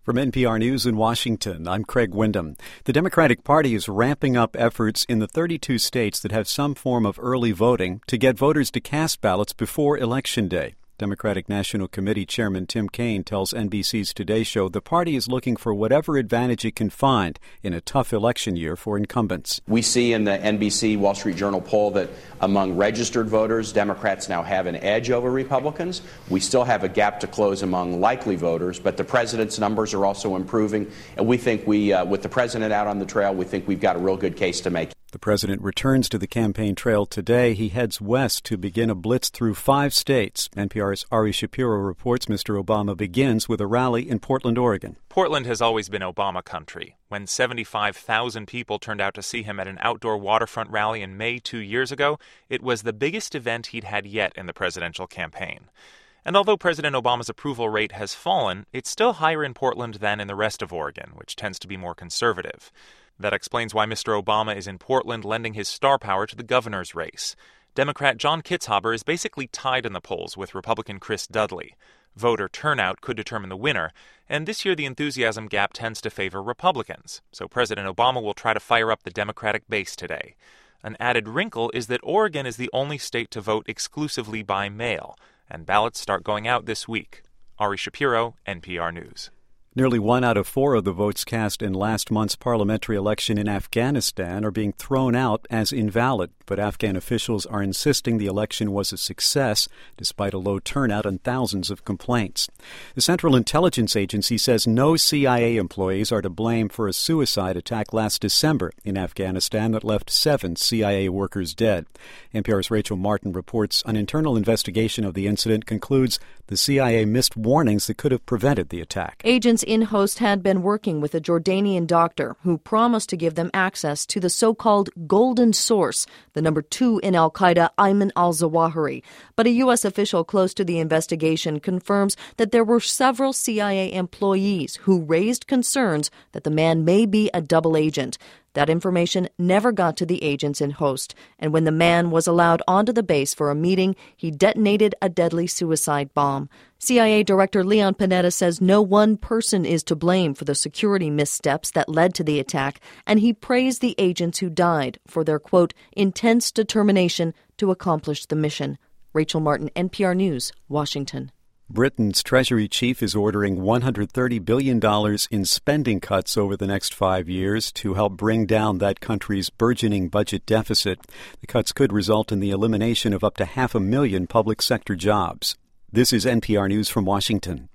From NPR News in Washington, I'm Craig Windham. The Democratic Party is ramping up efforts in the 32 states that have some form of early voting to get voters to cast ballots before Election Day. Democratic National Committee Chairman Tim Kaine tells NBC's Today Show the party is looking for whatever advantage it can find in a tough election year for incumbents. We see in the NBC Wall Street Journal poll that among registered voters, Democrats now have an edge over Republicans. We still have a gap to close among likely voters, but the president's numbers are also improving. And we think with the president out on the trail, we think we've got a real good case to make. The president returns to the campaign trail today. He heads west to begin a blitz through 5 states. NPR's Ari Shapiro reports Mr. Obama begins with a rally in Portland, Oregon. Portland has always been Obama country. When 75,000 people turned out to see him at an outdoor waterfront rally in May 2 years ago, it was the biggest event he'd had yet in the presidential campaign. And although President Obama's approval rate has fallen, it's still higher in Portland than in the rest of Oregon, which tends to be more conservative. That explains why Mr. Obama is in Portland lending his star power to the governor's race. Democrat John Kitzhaber is basically tied in the polls with Republican Chris Dudley. Voter turnout could determine the winner, and this year the enthusiasm gap tends to favor Republicans, so President Obama will try to fire up the Democratic base today. An added wrinkle is that Oregon is the only state to vote exclusively by mail, and ballots start going out this week. Ari Shapiro, NPR News. Nearly 1 out of 4 of the votes cast in last month's parliamentary election in Afghanistan are being thrown out as invalid, but Afghan officials are insisting the election was a success despite a low turnout and thousands of complaints. The Central Intelligence Agency says no CIA employees are to blame for a suicide attack last December in Afghanistan that left 7 CIA workers dead. NPR's Rachel Martin reports an internal investigation of the incident concludes the CIA missed warnings that could have prevented the attack. Agents in Host had been working with a Jordanian doctor who promised to give them access to the so-called golden source, the number 2 in al-Qaeda, Ayman al-Zawahiri. But a U.S. official close to the investigation confirms that there were several CIA employees who raised concerns that the man may be a double agent. That information never got to the agents in Host, and when the man was allowed onto the base for a meeting, he detonated a deadly suicide bomb. CIA Director Leon Panetta says no one person is to blame for the security missteps that led to the attack, and he praised the agents who died for their, quote, intense determination to accomplish the mission. Rachel Martin, NPR News, Washington. Britain's Treasury chief is ordering $130 billion in spending cuts over the next 5 years to help bring down that country's burgeoning budget deficit. The cuts could result in the elimination of up to 500,000 public sector jobs. This is NPR News from Washington.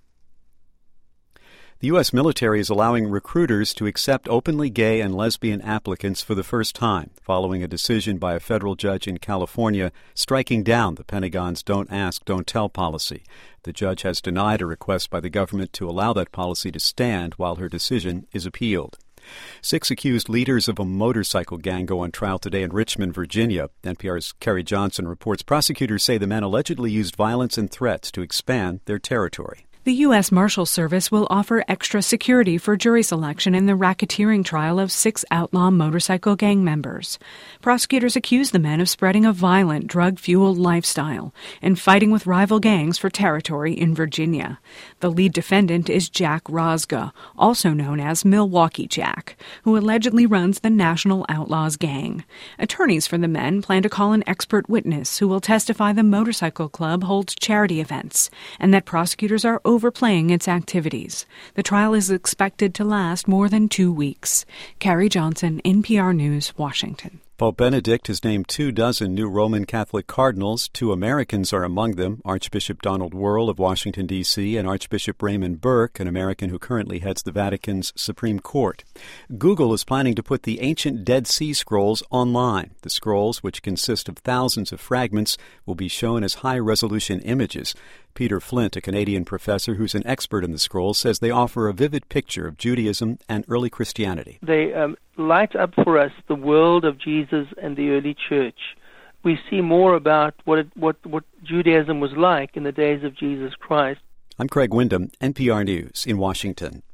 The U.S. military is allowing recruiters to accept openly gay and lesbian applicants for the first time, following a decision by a federal judge in California striking down the Pentagon's Don't Ask, Don't Tell policy. The judge has denied a request by the government to allow that policy to stand while her decision is appealed. 6 accused leaders of a motorcycle gang go on trial today in Richmond, Virginia. NPR's Kerry Johnson reports prosecutors say the men allegedly used violence and threats to expand their territory. The U.S. Marshal Service will offer extra security for jury selection in the racketeering trial of 6 outlaw motorcycle gang members. Prosecutors accuse the men of spreading a violent, drug-fueled lifestyle and fighting with rival gangs for territory in Virginia. The lead defendant is Jack Rosga, also known as Milwaukee Jack, who allegedly runs the National Outlaws gang. Attorneys for the men plan to call an expert witness who will testify the motorcycle club holds charity events and that prosecutors are overplaying its activities. The trial is expected to last more than 2 weeks. Kerry Johnson, NPR News, Washington. Pope Benedict has named 24 new Roman Catholic cardinals. 2 Americans are among them, Archbishop Donald Wuerl of Washington, D.C., and Archbishop Raymond Burke, an American who currently heads the Vatican's Supreme Court. Google is planning to put the ancient Dead Sea Scrolls online. The scrolls, which consist of thousands of fragments, will be shown as high-resolution images. Peter Flint, a Canadian professor who's an expert in the scrolls, says they offer a vivid picture of Judaism and early Christianity. They light up for us the world of Jesus and the early church. We see more about what Judaism was like in the days of Jesus Christ. I'm Craig Windham, NPR News in Washington.